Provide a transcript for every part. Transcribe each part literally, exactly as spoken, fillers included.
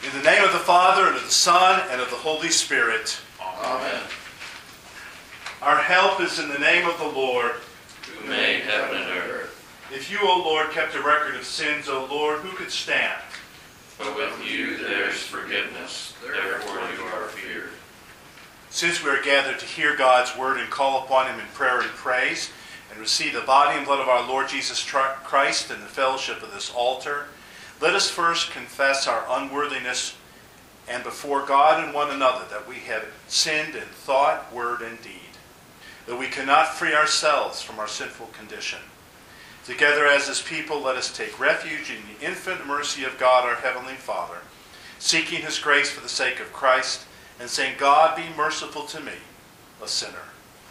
In the name of the Father, and of the Son, and of the Holy Spirit. Amen. Our help is in the name of the Lord, Who made heaven and earth. If you, O Lord, kept a record of sins, O Lord, who could stand? But with you there is forgiveness, therefore you are feared. Since we are gathered to hear God's word and call upon him in prayer and praise, and receive the body and blood of our Lord Jesus Christ in the fellowship of this altar, let us first confess our unworthiness and before God and one another that we have sinned in thought, word, and deed, that we cannot free ourselves from our sinful condition. Together as his people, let us take refuge in the infinite mercy of God our Heavenly Father, seeking his grace for the sake of Christ, and saying, God, be merciful to me, a sinner.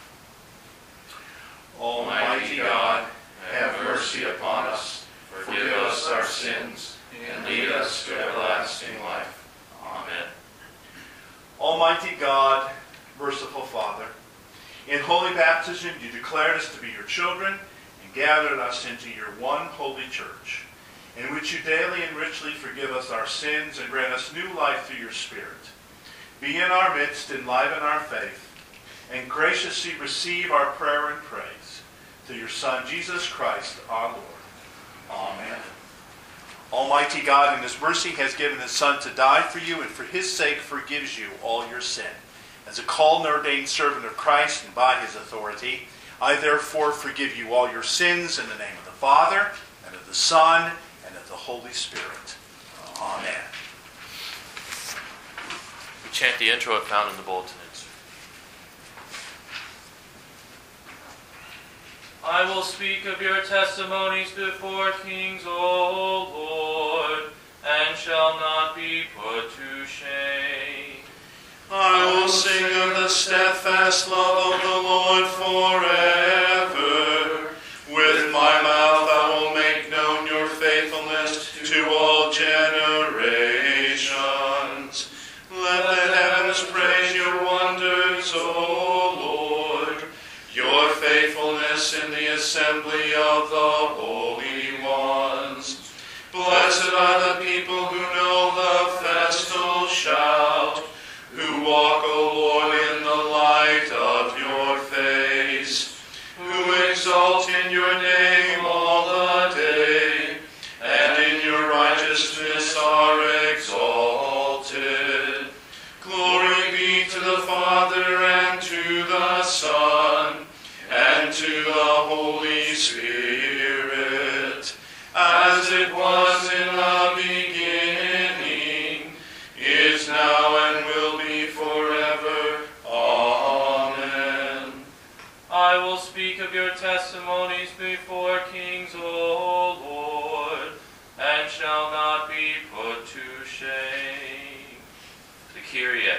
Almighty God, have mercy upon us, forgive us our sins, and lead us to everlasting life. Amen. Almighty God, merciful Father, in holy baptism you declared us to be your children and gathered us into your one holy church, in which you daily and richly forgive us our sins and grant us new life through your Spirit. Be in our midst, enliven our faith, and graciously receive our prayer and praise through your Son, Jesus Christ, our Lord. Amen. Almighty God, in his mercy, has given his Son to die for you, and for his sake forgives you all your sin. As a called and ordained servant of Christ, and by his authority, I therefore forgive you all your sins in the name of the Father, and of the Son, and of the Holy Spirit. Amen. We chant the intro found in the bulletin. I will speak of your testimonies before kings, O Lord, and shall not be put to shame. I will sing of the steadfast love of the Lord forever. With my mouth I will make known your faithfulness to all generations. Let the heavens praise your wonders, O Lord, your faithfulness in the assembly of the holy ones. Blessed are the people who know the festal shout, who walk, O Lord, in the light of your face, who exalt in your name all the day, and in your righteousness are exalted. Glory be to the Father, and to the Son, and to the Holy Spirit, as it was in the beginning, is now, and will be forever. Amen. I will speak of your testimonies before kings, O Lord, and shall not be put to shame. The Kyrie.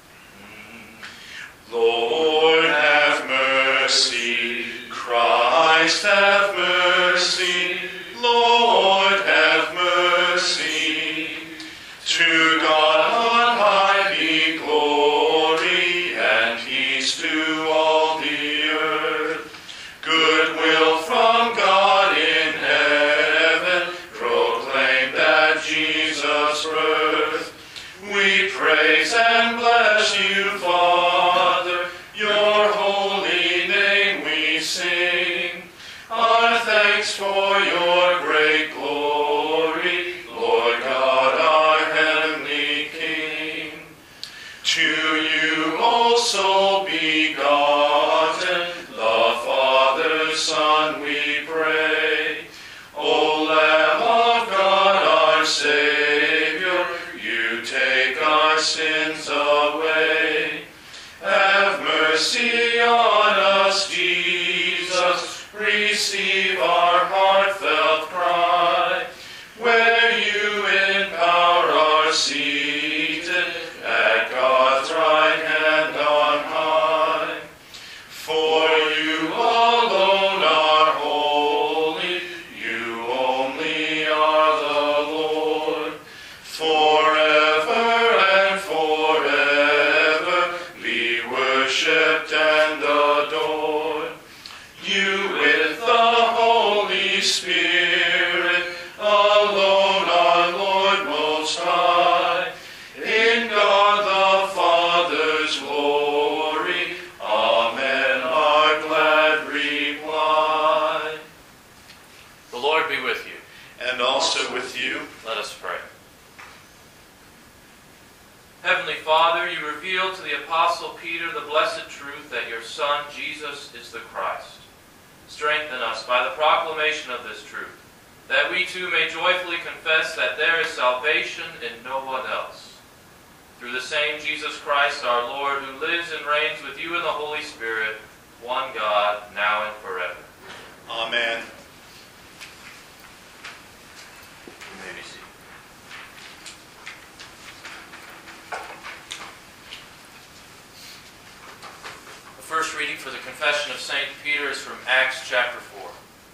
Lord, have mercy. Christ, have mercy. Lord, have mercy. To God on high be glory, and peace to all the earth. Goodwill from God in heaven, proclaim that Jesus' birth. We praise and bless you, Father, your holy name we sing. Our thanks for your great glory, Lord God, our heavenly King. To you, O soul begotten, the Father, Son, we pray. O Lamb of God, our Savior, you take our sins away. Have mercy on us, Jesus. Receive our heartfelt cry. Where you in power are seated, at God's right hand on high. For you alone are holy, you only are the Lord. Forever and forever be worshipped and adored. You with the Holy Spirit, alone our Lord Most High, revealed to the Apostle Peter the blessed truth that your Son, Jesus, is the Christ. Strengthen us by the proclamation of this truth, that we too may joyfully confess that there is salvation in no one else. Through the same Jesus Christ our Lord, who lives and reigns with you in the Holy Spirit, one God, now and forever. Amen. You may be seated. The first reading for the confession of Saint Peter is from Acts chapter four.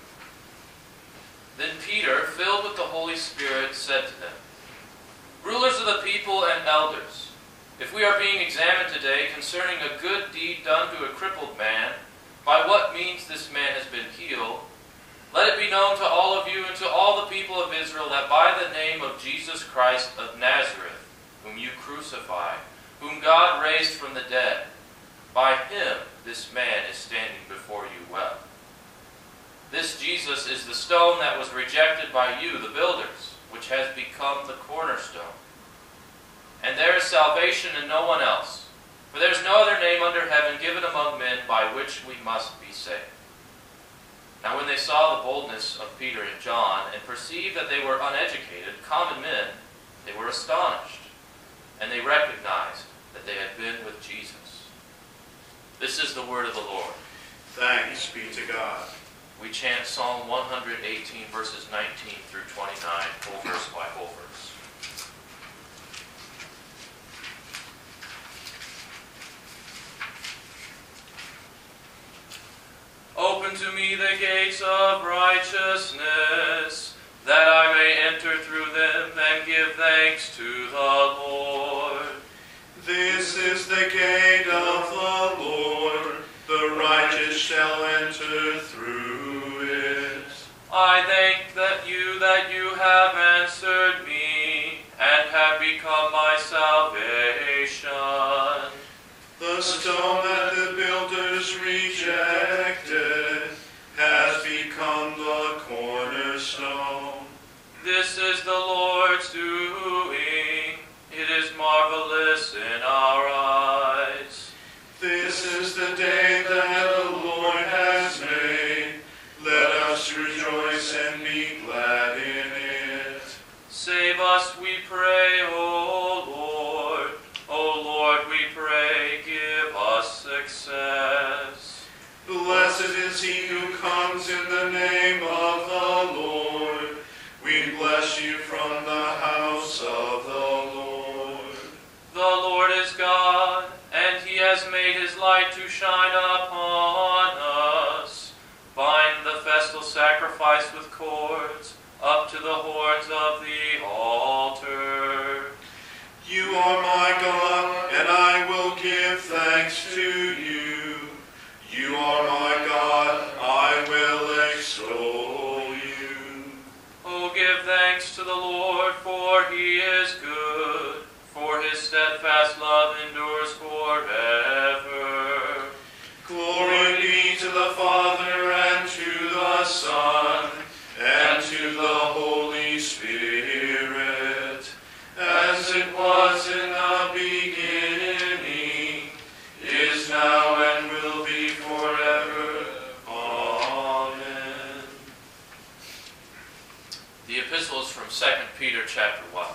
Then Peter, filled with the Holy Spirit, said to them, "Rulers of the people and elders, if we are being examined today concerning a good deed done to a crippled man, by what means this man has been healed, let it be known to all of you and to all the people of Israel that by the name of Jesus Christ of Nazareth, whom you crucified, whom God raised from the dead, by him this man is standing before you well. This Jesus is the stone that was rejected by you, the builders, which has become the cornerstone. And there is salvation in no one else, for there is no other name under heaven given among men by which we must be saved." Now when they saw the boldness of Peter and John, and perceived that they were uneducated, common men, they were astonished, and they recognized that they had been with Jesus. This is the word of the Lord. Thanks be to God. We chant Psalm one hundred eighteen, verses nineteen through twenty-nine, whole verse by whole verse. Open to me the gates of righteousness, that I may enter through them and give thanks to the Lord. This is the gate of the Lord. The righteous shall enter through it. I thank that you that you have answered me, and have become my salvation. The stone that the builders rejected has become the cornerstone. This is the Lord's doing. It is marvelous in our eyes. This is the day that the Lord has made. Let us rejoice and be glad in it. Save us, we pray, O Lord. O Lord, we pray, give us success. Blessed is he who comes in the name of the Lord. We bless you from the house of the Lord. The Lord is God, and he has made his light to shine upon us. Bind the festal sacrifice with cords up to the horns of the altar. You are my God, and I will give thanks to you. You are my God, I will extol you. Oh, give thanks to the Lord, for he is good, for his steadfast love endures forever. Glory be to the Father, and to the Son, and to the Holy Spirit, as it was in the beginning, is now, and will be forever. Amen. The epistle is from Second Peter chapter one.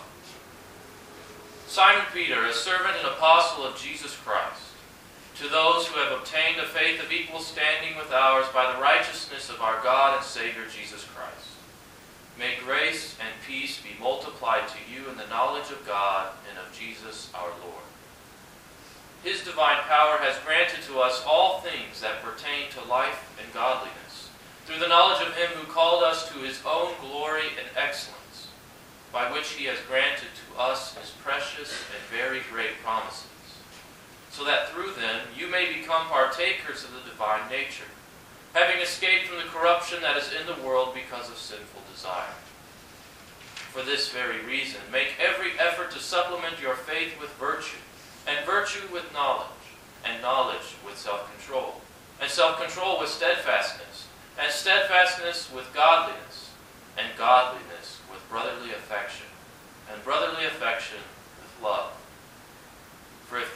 Simon Peter, a servant and apostle of Jesus Christ, to those who have obtained a faith of equal standing with ours by the righteousness of our God and Savior Jesus Christ. May grace and peace be multiplied to you in the knowledge of God and of Jesus our Lord. His divine power has granted to us all things that pertain to life and godliness, through the knowledge of him who called us to his own glory and excellence, by which he has granted to us his precious and very great promises, so that through them you may become partakers of the divine nature, having escaped from the corruption that is in the world because of sinful desire. For this very reason, make every effort to supplement your faith with virtue, and virtue with knowledge, and knowledge with self-control, and self-control with steadfastness, and steadfastness with godliness, and godliness with brotherly affection, and brotherly affection with love. For if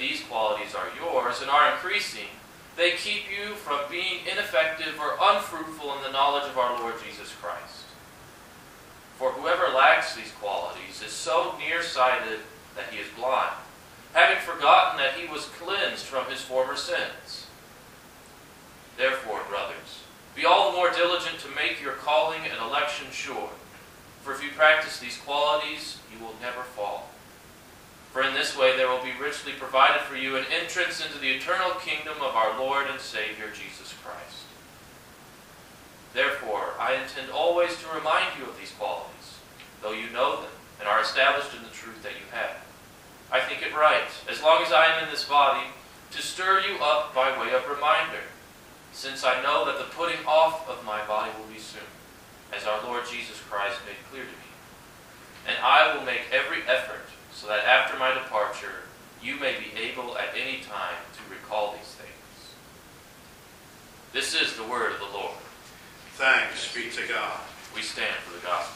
these qualities are yours and are increasing, they keep you from being ineffective or unfruitful in the knowledge of our Lord Jesus Christ. For whoever lacks these qualities is so nearsighted that he is blind, having forgotten that he was cleansed from his former sins. Therefore, brothers, be all the more diligent to make your calling and election sure. For if you practice these qualities, you will never fall. For in this way there will be richly provided for you an entrance into the eternal kingdom of our Lord and Savior, Jesus Christ. Therefore, I intend always to remind you of these qualities, though you know them and are established in the truth that you have. I think it right, as long as I am in this body, to stir you up by way of reminder, since I know that the putting off of my body will be soon, as our Lord Jesus Christ made clear to me. And I will make every effort so that after my departure you may be able at any time to recall these things. This is the word of the Lord. Thanks be to God. We stand for the gospel.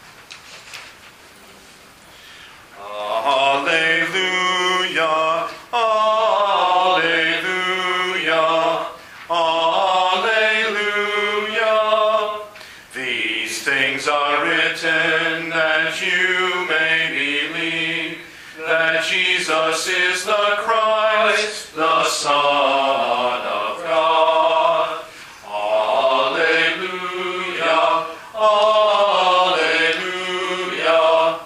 Alleluia, alleluia, alleluia. These things are written that you may believe that Jesus is the Christ, the Son of God. Alleluia, alleluia,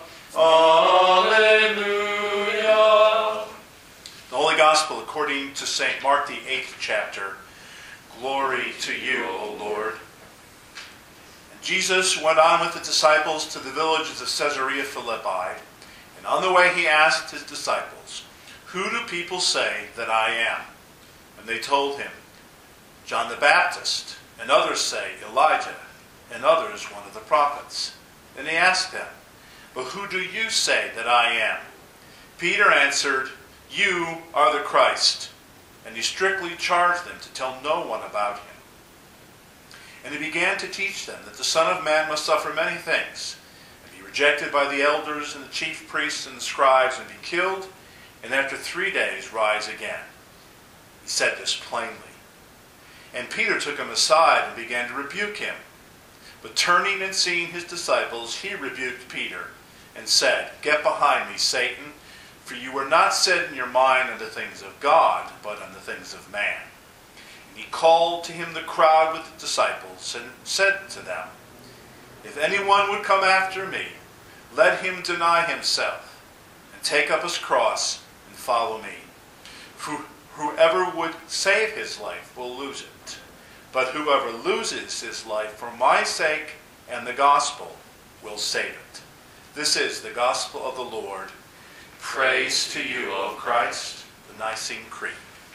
alleluia. The Holy Gospel according to Saint Mark, the eighth chapter. Glory to you, O Lord. And Jesus went on with the disciples to the villages of Caesarea Philippi, and on the way he asked his disciples, "Who do people say that I am?" And they told him, "John the Baptist, and others say Elijah, and others one of the prophets." And he asked them, "But who do you say that I am?" Peter answered, "You are the Christ." And he strictly charged them to tell no one about him. And he began to teach them that the Son of Man must suffer many things, and be rejected by the elders and the chief priests and the scribes, and be killed, and after three days rise again. He said this plainly. And Peter took him aside and began to rebuke him. But turning and seeing his disciples, he rebuked Peter and said, "Get behind me, Satan, for you are not set in your mind on the things of God, but on the things of man." And he called to him the crowd with the disciples and said to them, "If anyone would come after me, let him deny himself and take up his cross and follow me. For whoever would save his life will lose it. But whoever loses his life for my sake and the gospel will save it." This is the gospel of the Lord. Praise to you, O Christ. The Nicene Creed.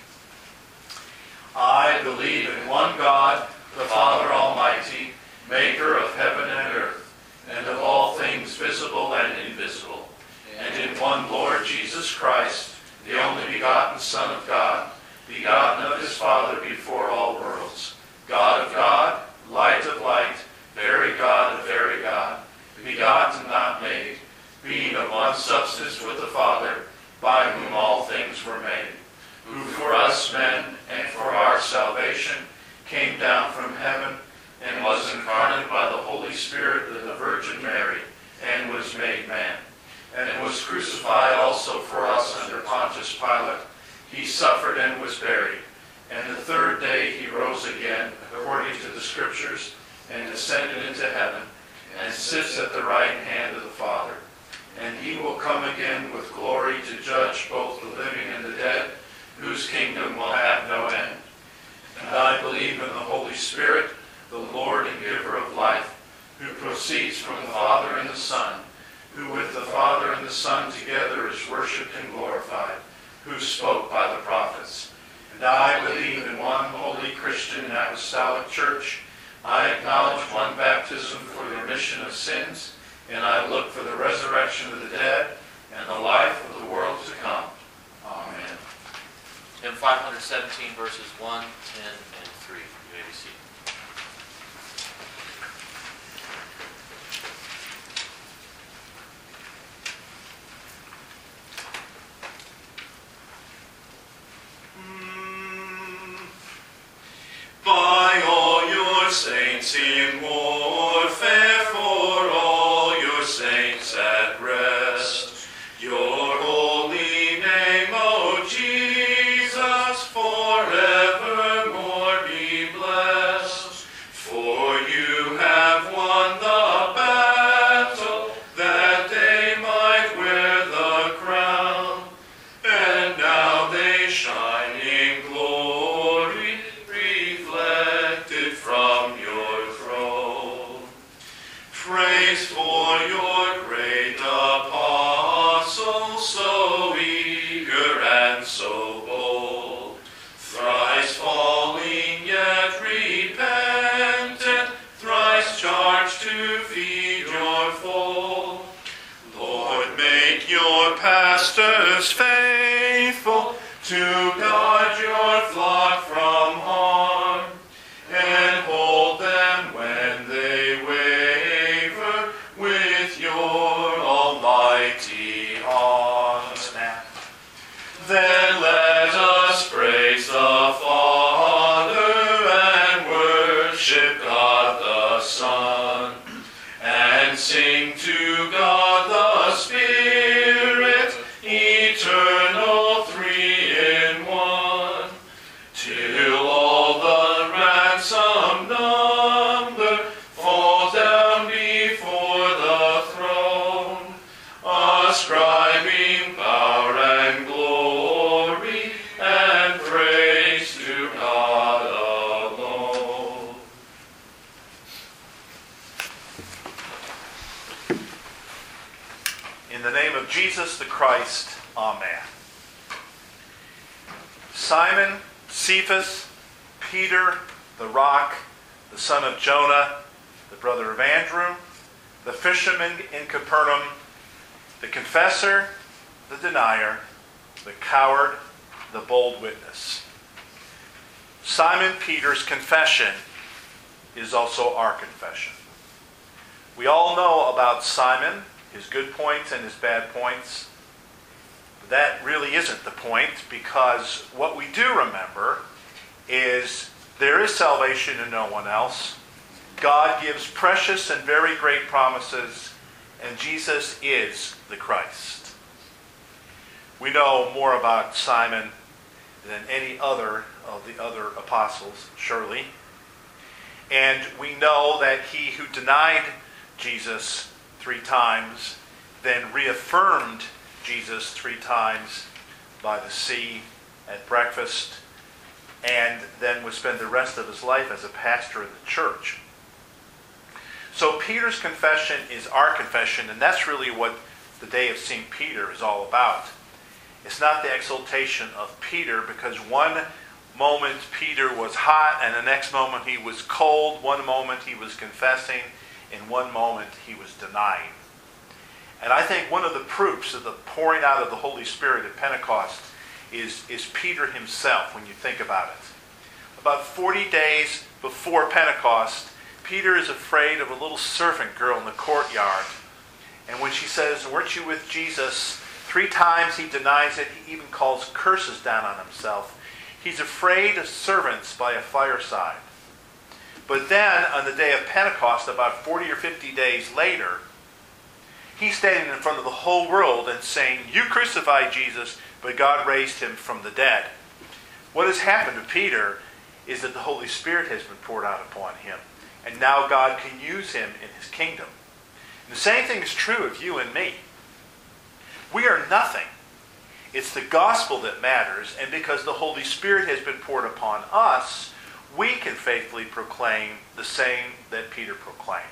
I believe in one God, the Father Almighty, maker of heaven and earth, and of all things visible and invisible, and in one Lord Jesus Christ, the only begotten Son of God, begotten of his Father before all worlds, God of God, light of light, very God of very God, begotten, not made, being of one substance with the Father, by whom all things were made, who for us men and for our salvation came down from heaven and was incarnate by the Holy Spirit of the Virgin Mary, and was made man, and was crucified also for us under Pontius Pilate. He suffered and was buried, and the third day he rose again according to the Scriptures, and ascended into heaven, and sits at the right hand of the Father. And he will come again with glory to judge both the living and the dead, whose kingdom will have no end. And I believe in the Holy Spirit, the Lord and giver of life, who proceeds from the Father and the Son, who with the Father and the Son together is worshipped and glorified, who spoke by the prophets. And I believe in one holy Christian and apostolic church. I acknowledge one baptism for the remission of sins, and I look for the resurrection of the dead and the life of the world to come. Amen. Hymn five seventeen, verses one, ten, and three. You may be seated. saints in warfare, for all your saints at rest. Your holy name, O Jesus, forevermore be blessed. For you have won the battle, that they might wear the crown. And now they shine in glory, reflected from your throne. Praise for your great apostle, so eager and so bold, thrice falling yet repentant, thrice charged to feed your fold. Lord, make your pastors faithful to guard your flock from harm, and hold them when they waver with your almighty arms. Then let us praise the Father and worship God the Son, and sing to God the Spirit, eternal, three in one, till all the ransomed number fall down before the throne, ascribing power and glory and praise to God alone. In the name of Jesus the Christ, Amen. Simon, Cephas, Peter, the rock, the son of Jonah, the brother of Andrew, the fisherman in Capernaum, the confessor, the denier, the coward, the bold witness. Simon Peter's confession is also our confession. We all know about Simon, his good points and his bad points. But that really isn't the point, because what we do remember is there is salvation in no one else. God gives precious and very great promises, and Jesus is the Christ. We know more about Simon than any other of the other apostles, surely. And we know that he who denied Jesus three times, then reaffirmed Jesus three times by the sea at breakfast, and then would spend the rest of his life as a pastor in the church. So Peter's confession is our confession, and that's really what the day of Saint Peter is all about. It's not the exaltation of Peter, because one moment Peter was hot, and the next moment he was cold. One moment he was confessing, in one moment he was denying. And I think one of the proofs of the pouring out of the Holy Spirit at Pentecost is, is Peter himself, when you think about it. About forty days before Pentecost, Peter is afraid of a little servant girl in the courtyard. And when she says, "Weren't you with Jesus?" Three times he denies it. He even calls curses down on himself. He's afraid of servants by a fireside. But then, on the day of Pentecost, about forty or fifty days later, he's standing in front of the whole world and saying, "You crucified Jesus, but God raised him from the dead." What has happened to Peter is that the Holy Spirit has been poured out upon him, and now God can use him in his kingdom. And the same thing is true of you and me. We are nothing. It's the gospel that matters, and because the Holy Spirit has been poured upon us, we can faithfully proclaim the same that Peter proclaimed.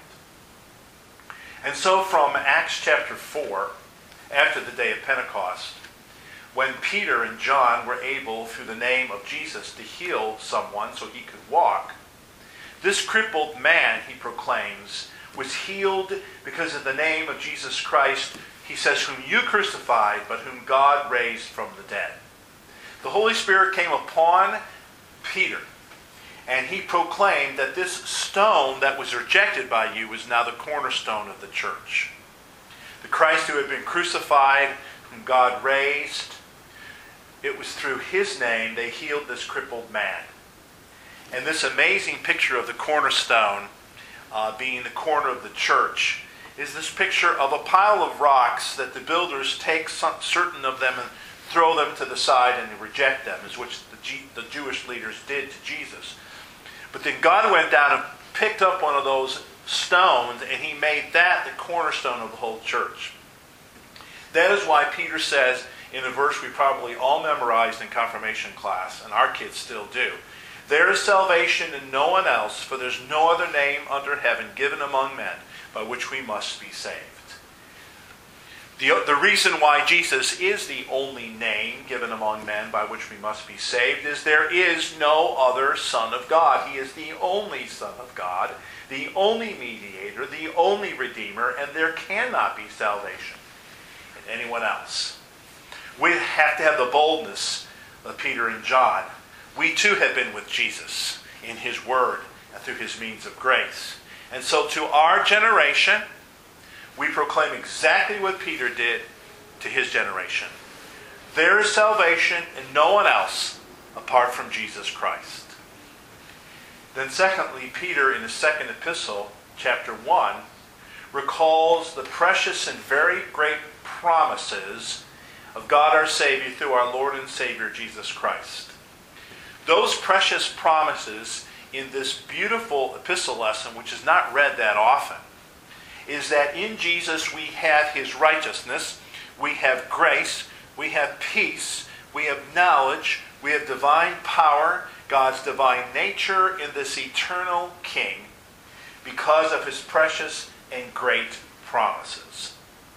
And so from Acts chapter four, after the day of Pentecost, when Peter and John were able, through the name of Jesus, to heal someone so he could walk, this crippled man, he proclaims, was healed because of the name of Jesus Christ, he says, whom you crucified, but whom God raised from the dead. The Holy Spirit came upon Peter, and he proclaimed that this stone that was rejected by you is now the cornerstone of the church. The Christ who had been crucified, whom God raised, it was through his name they healed this crippled man. And this amazing picture of the cornerstone uh, being the corner of the church, is this picture of a pile of rocks that the builders take some, certain of them and throw them to the side and reject them, is which the, G, the Jewish leaders did to Jesus. But then God went down and picked up one of those stones, and he made that the cornerstone of the whole church. That is why Peter says, in a verse we probably all memorized in confirmation class, and our kids still do, "There is salvation in no one else, for there's no other name under heaven given among men by which we must be saved." The, the reason why Jesus is the only name given among men by which we must be saved is there is no other Son of God. He is the only Son of God, the only mediator, the only Redeemer, and there cannot be salvation in anyone else. We have to have the boldness of Peter and John. We too have been with Jesus in his word and through his means of grace. And so to our generation, we proclaim exactly what Peter did to his generation. There is salvation in no one else apart from Jesus Christ. Then secondly, Peter in his second epistle, chapter one, recalls the precious and very great promises of God our Savior through our Lord and Savior Jesus Christ. Those precious promises in this beautiful epistle lesson, which is not read that often, is that in Jesus we have his righteousness, we have grace, we have peace, we have knowledge, we have divine power, God's divine nature in this eternal King, because of his precious and great promises.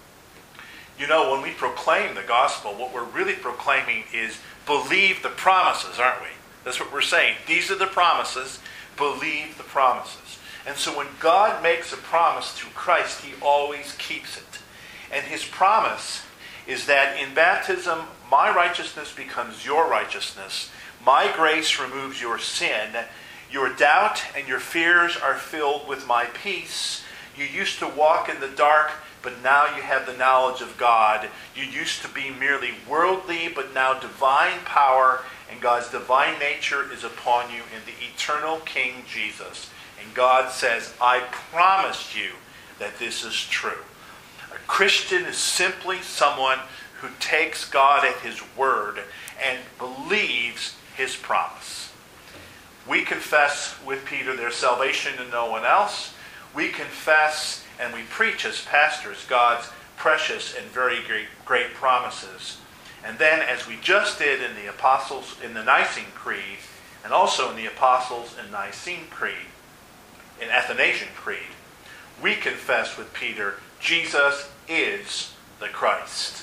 You know, when we proclaim the gospel, what we're really proclaiming is believe the promises, aren't we? That's what we're saying. These are the promises. Believe the promises. And so when God makes a promise through Christ, he always keeps it. And his promise is that in baptism, my righteousness becomes your righteousness. My grace removes your sin. Your doubt and your fears are filled with my peace. You used to walk in the dark, but now you have the knowledge of God. You used to be merely worldly, but now divine power and God's divine nature is upon you in the eternal King Jesus. And God says, I promise you that this is true. A Christian is simply someone who takes God at his word and believes his promise. We confess with Peter there's salvation in no one else. We confess and we preach as pastors God's precious and very great, great promises. And then, as we just did in the Apostles, in the Nicene Creed, and also in the Apostles and Nicene Creed, in Athanasian Creed, we confess with Peter, Jesus is the Christ.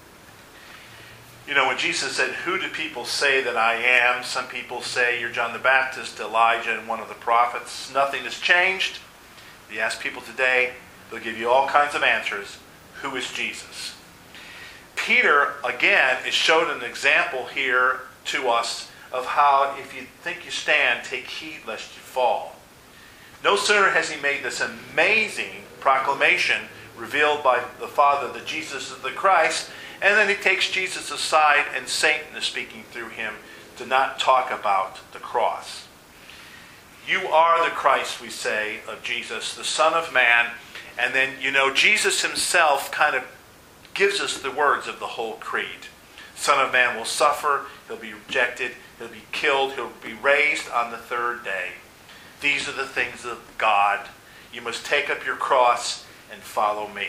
You know, when Jesus said, who do people say that I am? Some people say you're John the Baptist, Elijah, and one of the prophets. Nothing has changed. If you ask people today, they'll give you all kinds of answers. Who is Jesus? Peter, again, is shown an example here to us of how if you think you stand, take heed lest you fall. No sooner has he made this amazing proclamation revealed by the Father that Jesus is the Christ, and then he takes Jesus aside and Satan is speaking through him to not talk about the cross. You are the Christ, we say, of Jesus, the Son of Man. And then, you know, Jesus himself kind of gives us the words of the whole creed. Son of Man will suffer, he'll be rejected, he'll be killed, he'll be raised on the third day. These are the things of God. You must take up your cross and follow me.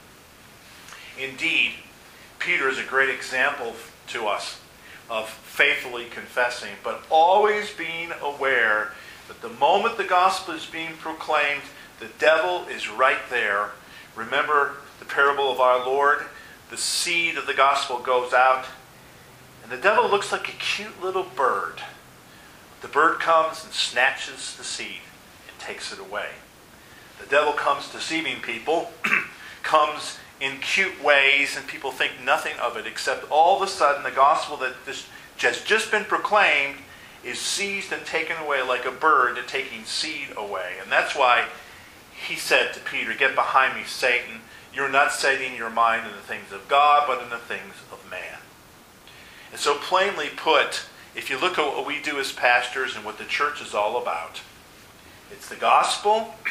Indeed, Peter is a great example to us of faithfully confessing, but always being aware that the moment the gospel is being proclaimed, the devil is right there. Remember the parable of our Lord? The seed of the gospel goes out, and the devil looks like a cute little bird. The bird comes and snatches the seed and takes it away. The devil comes deceiving people, comes in cute ways, and people think nothing of it, except all of a sudden the gospel that this has just been proclaimed is seized and taken away like a bird taking seed away. And that's why he said to Peter, get behind me, Satan. You're not setting your mind in the things of God, but in the things of man. And so plainly put, if you look at what we do as pastors and what the church is all about, it's the gospel,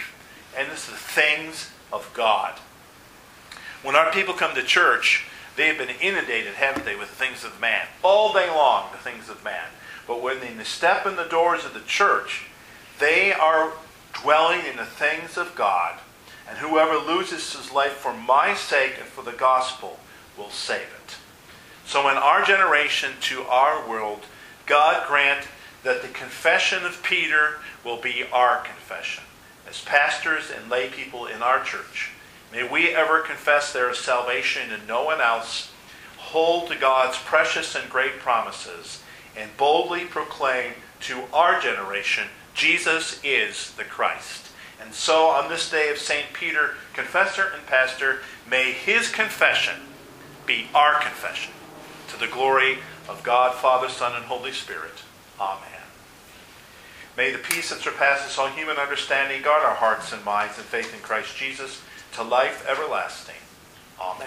and it's the things of God. When our people come to church, they have been inundated, haven't they, with the things of man. All day long, the things of man. But when they step in the doors of the church, they are dwelling in the things of God. And whoever loses his life for my sake and for the gospel will save it. So in our generation, to our world, God grant that the confession of Peter will be our confession. As pastors and lay people in our church, may we ever confess there is salvation in no one else, hold to God's precious and great promises, and boldly proclaim to our generation, Jesus is the Christ. And so on this day of Saint Peter, confessor and pastor, may his confession be our confession, to the glory of God, Father, Son, and Holy Spirit. Amen. May the peace that surpasses all human understanding guard our hearts and minds in faith in Christ Jesus to life everlasting. Amen.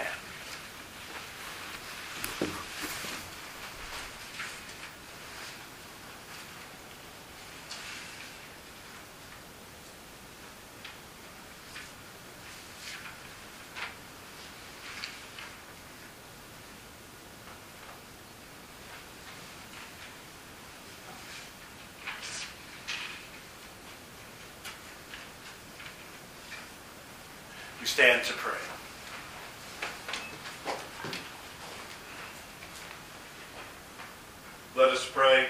We stand to pray. Let us pray.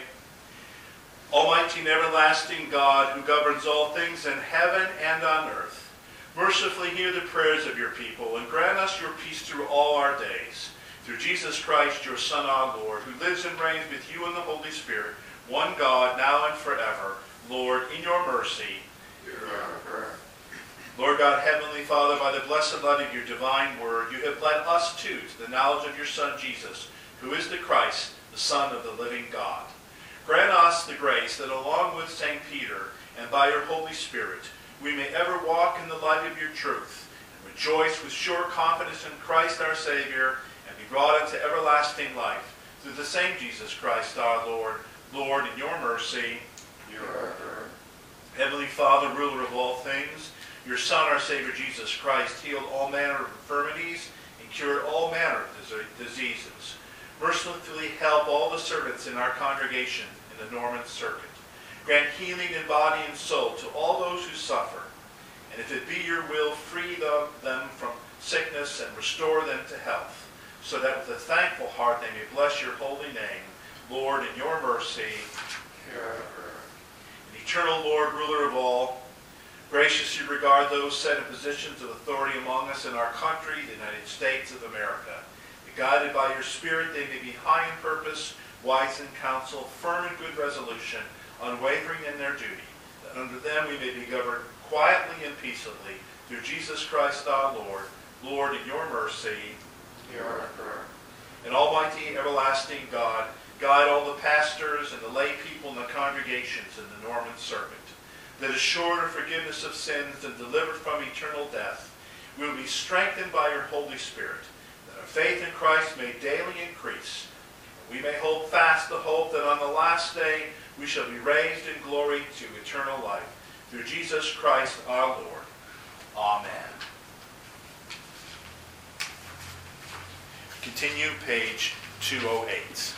Almighty and everlasting God, who governs all things in heaven and on earth, mercifully hear the prayers of your people and grant us your peace through all our days. Through Jesus Christ, your Son, our Lord, who lives and reigns with you in the Holy Spirit, one God, now and forever. Lord, in your mercy, hear our prayer. Lord God, Heavenly Father, by the blessed light of your divine word, you have led us too to the knowledge of your Son, Jesus, who is the Christ, the Son of the living God. Grant us the grace that along with Saint Peter and by your Holy Spirit, we may ever walk in the light of your truth and rejoice with sure confidence in Christ our Savior and be brought into everlasting life through the same Jesus Christ our Lord. Lord, in your mercy, hear our prayer. Heavenly Father, ruler of all things, your Son, our Savior, Jesus Christ, healed all manner of infirmities and cured all manner of diseases. Mercifully help all the servants in our congregation in the Norman Circuit. Grant healing in body and soul to all those who suffer. And if it be your will, free them, them from sickness and restore them to health, so that with a thankful heart they may bless your holy name. Lord, in your mercy, hear our prayer. And eternal Lord, ruler of all, graciously regard those set in positions of authority among us in our country, the United States of America. That guided by your Spirit, they may be high in purpose, wise in counsel, firm in good resolution, unwavering in their duty. That under them we may be governed quietly and peaceably through Jesus Christ our Lord. Lord, in your mercy, hear our prayer. And Almighty, everlasting God, guide all the pastors and the lay people in the congregations in the Norman Circuit, that assured of forgiveness of sins and delivered from eternal death, we will be strengthened by your Holy Spirit, that our faith in Christ may daily increase. We may hold fast the hope that on the last day we shall be raised in glory to eternal life. Through Jesus Christ our Lord. Amen. Continue page two oh eight.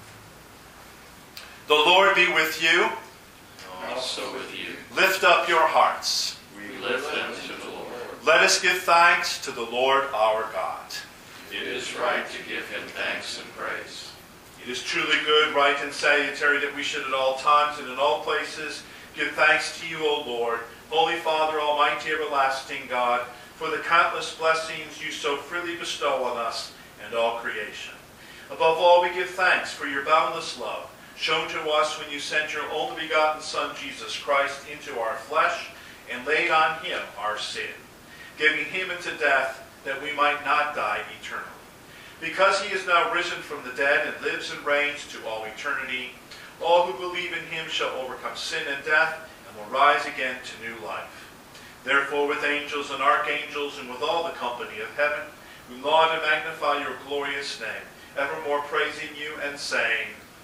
The Lord be with you. Also with you. Lift up your hearts. We lift them to the Lord. Let us give thanks to the Lord our God. It is right to give him thanks and praise. It is truly good, right, and salutary that we should at all times and in all places give thanks to you, O Lord, Holy Father, Almighty, everlasting God, for the countless blessings you so freely bestow on us and all creation. Above all, we give thanks for your boundless love, shown to us when you sent your only begotten Son, Jesus Christ, into our flesh and laid on him our sin, giving him into death that we might not die eternally. Because he is now risen from the dead and lives and reigns to all eternity, all who believe in him shall overcome sin and death and will rise again to new life. Therefore, with angels and archangels and with all the company of heaven, we laud and magnify your glorious name, evermore praising you and saying,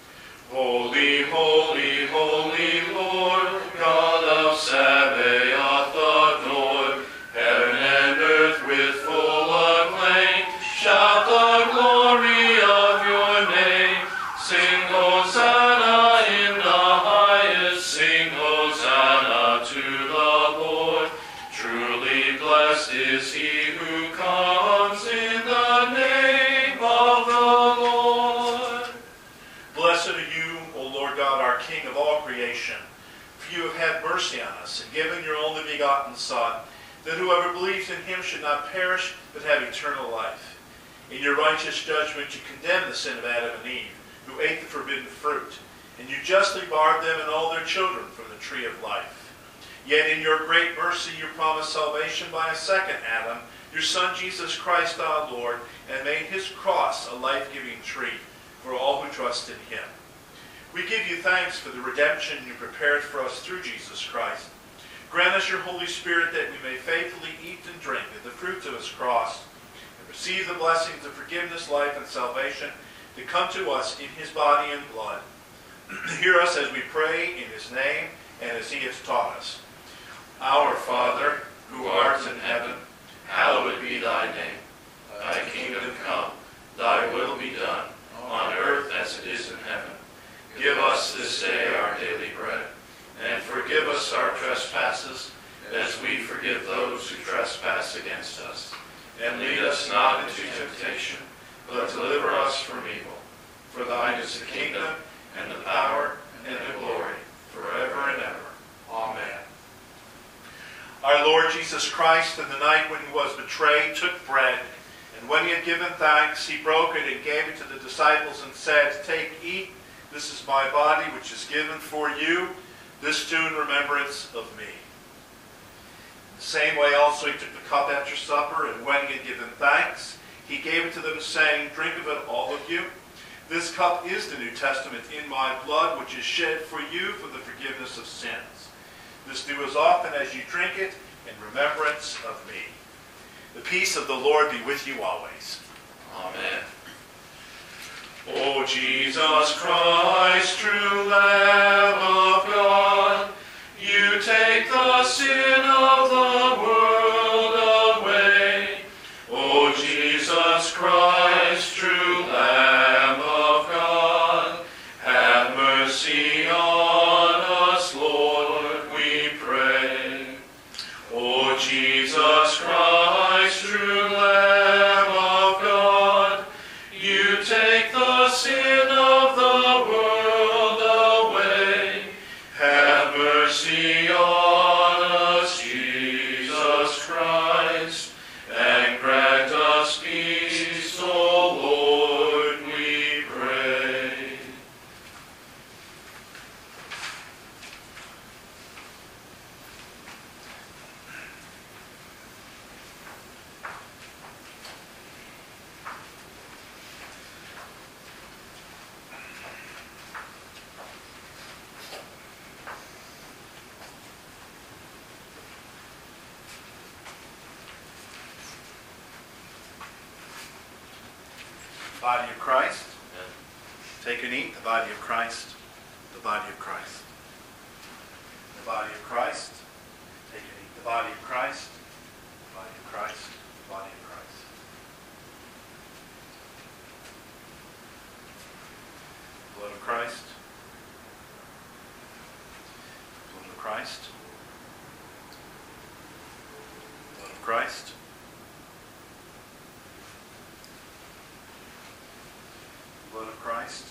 Holy, holy, holy Lord, God of Sabaoth the Lord, heaven and earth with full acclaim shout the glory of your name. Sing Hosanna in the highest, sing Hosanna to the Lord. Truly blessed is he who comes in the name of the Lord. Blessed are you, O Lord God, our King of all creation, for you have had mercy on us and given your only begotten Son, that whoever believes in him should not perish, but have eternal life. In your righteous judgment you condemned the sin of Adam and Eve, who ate the forbidden fruit, and you justly barred them and all their children from the tree of life. Yet in your great mercy you promised salvation by a second Adam, your Son Jesus Christ our Lord, and made his cross a life-giving tree for all who trust in him. We give you thanks for the redemption you prepared for us through Jesus Christ. Grant us your Holy Spirit that we may faithfully eat and drink of the fruits of his cross, and receive the blessings of forgiveness, life, and salvation that come to us in his body and blood. Hear us as we pray in his name and as he has taught us. Our Father, who art in heaven, hallowed be thy name. Thy kingdom come, thy will be done, on earth as it is in heaven. Give us this day our daily bread, and forgive us our trespasses, as we forgive those who trespass against us. And lead us not into temptation, but deliver us from evil. For thine is the kingdom, and the power, and the glory, forever and ever. Amen. Our Lord Jesus Christ, in the night when he was betrayed, took bread, and when he had given thanks, he broke it and gave it to the disciples and said, Take, eat, this is my body which is given for you. This do in remembrance of me. In the same way also he took the cup after supper, and when he had given thanks, he gave it to them, saying, Drink of it, all of you. This cup is the New Testament in my blood, which is shed for you for the forgiveness of sins. This do as often as you drink it in remembrance of me. The peace of the Lord be with you always. Amen. O Jesus Christ, true Lamb of God, you take the sin of the world away. O Jesus Christ, true Lamb of God, have mercy on us, Lord, we pray. O Jesus Christ, true Lamb of God, you take the sin of the world away. Have mercy on us, Jesus Christ, and grant us peace, O Lord, we pray. Body of Christ. Take and eat the body of Christ, the body of Christ. The body of Christ. Take and eat the body of Christ, the body of Christ, the body of Christ. Blood of Christ. Blood of Christ. Blood of Christ. Blood of Christ.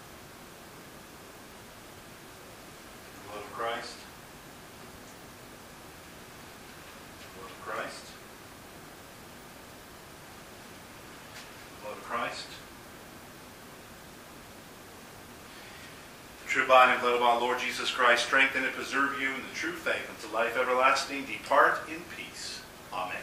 Blood of Christ. Blood of Christ. Blood of Christ. The true body and blood of our Lord Jesus Christ strengthen and preserve you in the true faith unto life everlasting. Depart in peace. Amen.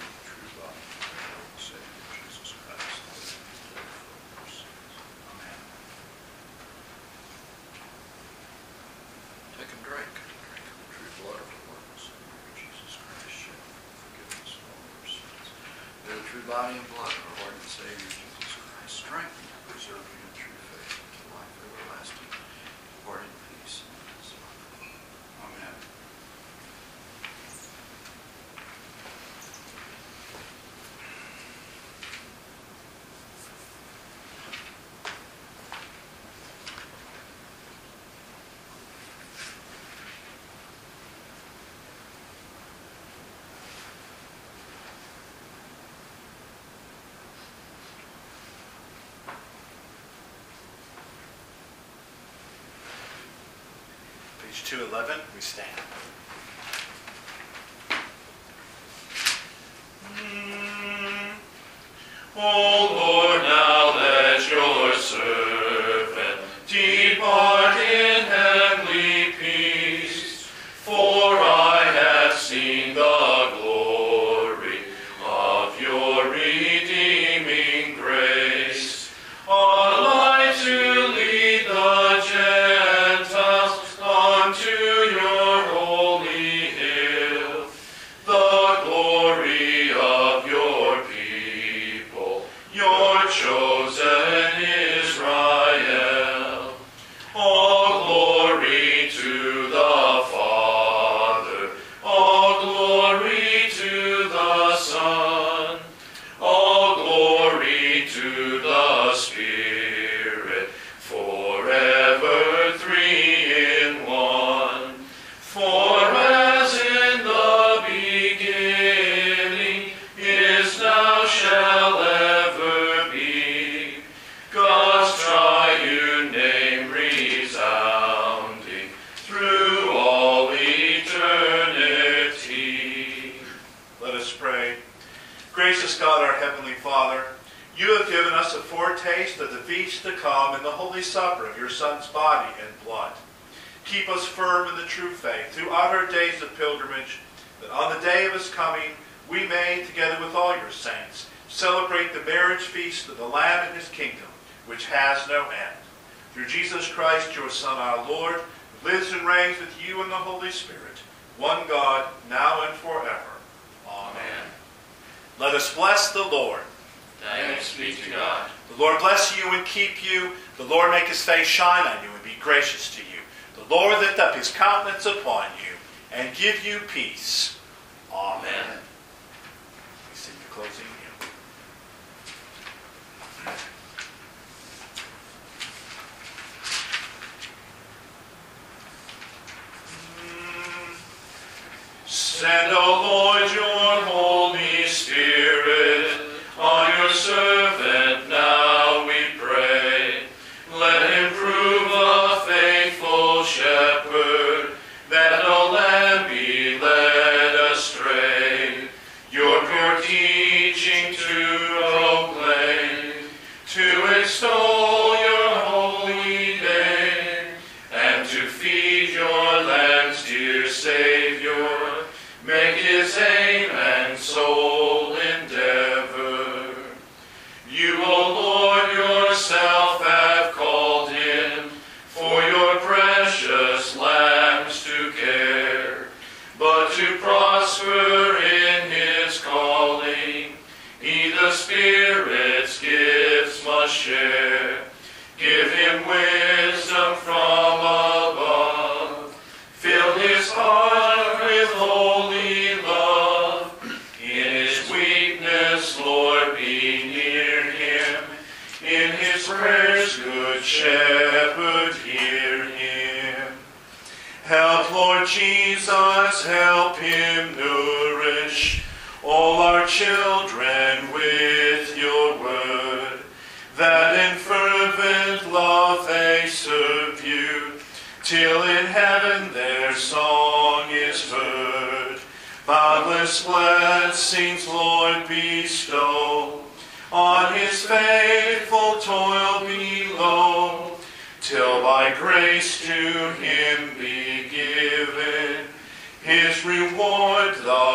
Amen. body and blood of our Lord and Savior Jesus Christ, strengthen and preserve you in true faith unto life everlasting. Depart in peace. Amen. Page two eleven, we stand. Mm. O Lord, now let your servant depart in heavenly peace, for I have seen the glory of your redeeming grace, a light to lead the Gentiles unto your holy hill, the glory of your people, your chosen Israel. All glory to the Father, all glory to the Son, all glory to the Spirit, forever three in one. For as in the beginning, is now, shall ever be, God's triune name resounding through all eternity. Let us pray. Gracious God, our Heavenly Father, you have given us a foretaste of the feast to come in the Holy Supper of your Son's body and blood. Keep us firm in the true faith throughout our days of pilgrimage, that on the day of his coming we may, together with all your saints, celebrate the marriage feast of the Lamb in his kingdom, which has no end. Through Jesus Christ, your Son, our Lord, who lives and reigns with you in the Holy Spirit, one God, now and forever. Amen. Let us bless the Lord. Thanks be to God. The Lord bless you and keep you. The Lord make his face shine on you and be gracious to you. The Lord lift up his countenance upon you and give you peace. Amen. We sing the closing hymn. Send, O Lord, your Holy Spirit on your servant now, we pray. Let him prove a faithful shepherd, that no lamb be led astray. Your pure teaching to proclaim, to extol your holy name, and to feed your lambs, dear Savior. Make his aim and soul endeavor. You, O Lord, yourself have called him for your precious lambs to care, but to prosper in his calling, he the Spirit's gifts must share. Give him wisdom from above, fill his heart with holy love. In his weakness, Lord, be near him. In his prayers, good shepherd, hear him. Help, Lord Jesus, help him nourish all our children with your word, that in fervent love they serve you, till in heaven their song is heard. Boundless blessings, Lord, bestow on his faithful toil below, till by grace to him be given his reward, the